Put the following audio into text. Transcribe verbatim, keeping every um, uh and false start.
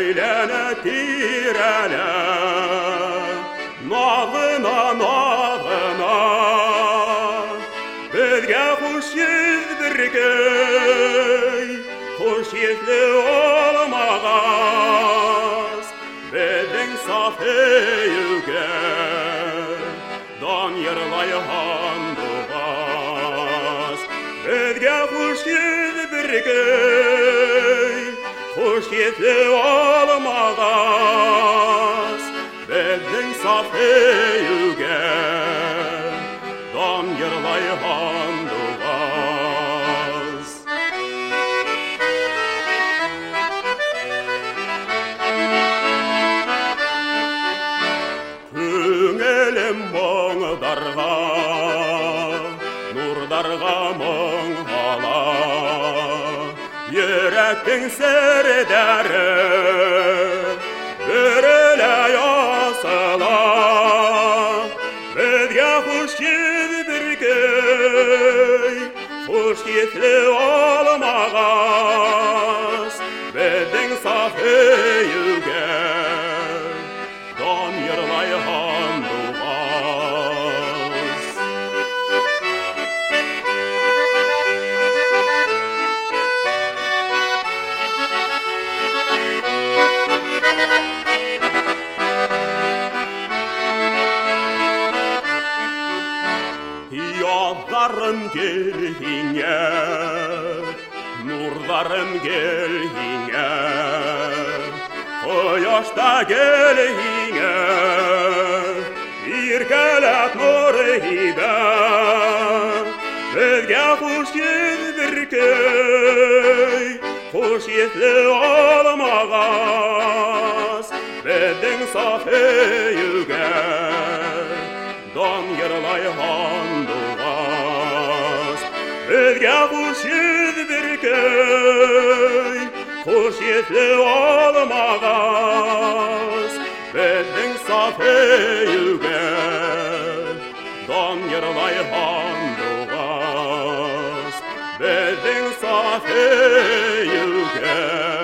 Әйләнеп тирәлә, Нағына, нағына, Беҙгә хуш йөҙ бөркөй, Хуш еҫле олмағас, Беҙҙең саф һөйөүгә, Дан йырлай һандуғас. Беҙгә хуш йөҙ бөркөй, Хуш еҫле олмағас, Беҙҙең саф һөйөүгә, Дан йырлай һандуғас. Күңелем моңдарға, нурдарға моң ала, Йөрәктең серҙәре бөрөлә ясала. Беҙгә хуш йөҙ бөркөй, Хуш еҫле олмағас, Беҙҙең саф һөйөүгә, Дан йырлай һандуғас. Яҙҙарым гел һиңә, Нурҙарым гел һиңә, Ҡояш та гел һиңә, Иркәләп нуры һибә. Беҙгә хуш йөҙ бөркөй, Хуш еҫле олмағас, Беҙҙең саф һөйөүгә, Дан йырлай һандуғас. Беҙгә хуш йөҙ бөркөй, Хуш еҫле олмағас, Беҙҙең саф һөйөүгә, Дан йырлай һандуғас. Беҙҙең саф һөйөүгә,